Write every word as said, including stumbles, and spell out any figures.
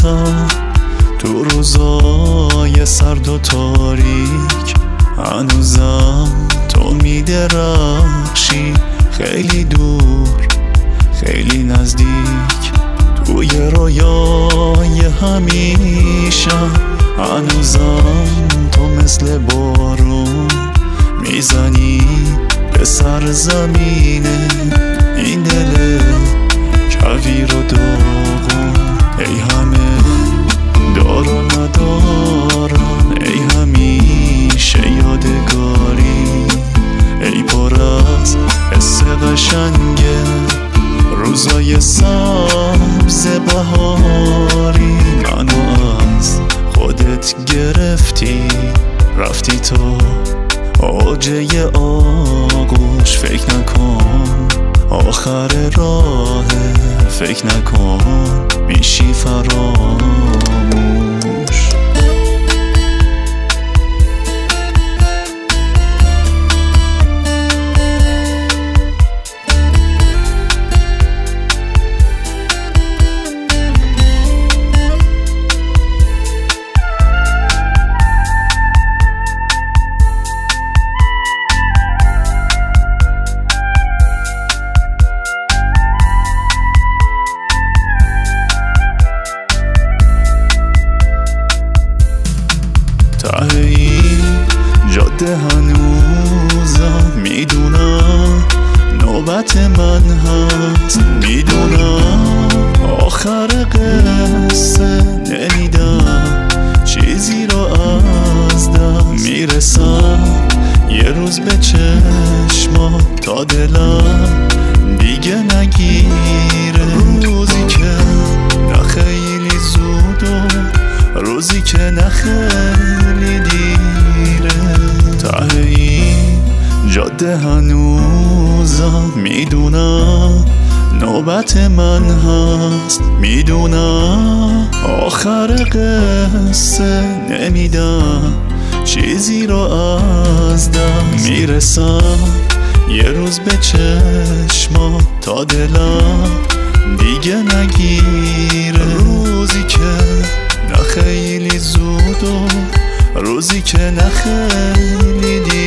دلم تو روزای سرد و تاریک هنوزم تو میدرخشی، خیلی دور خیلی نزدیک، توی رویای همیشه هنوزم تو مثل بارون میزنی به سر زمینه این دل کویر و داغون. ای همه دار و ندارم، ای همیشه یادگاری، ای پر از حس قشنگه روزای سبز بهاری. منو از خودت گرفتی رفتی تو اوجه آغوش، فکر نکن آخر راه، فکر نکن میشی فراموش. ته این جاده هنوزم میدونم نوبت من هست، میدونم آخر قصه نمیدم چیزی رو از دست میرسم، یه روز به چشمم تا دلم دیگه نگیره، روزی که نه خیلی زود و روزی که نه خیلی دیره. ته این جاده هنوزم میدونم نوبت من هست، میدونم آخر قصه نمیدم چیزی رو از دست میرسم، یه روز به چشمم تا دلم دیگه نگیره، روزی که نه خیلی زود و روزی که نه خیلی دیره.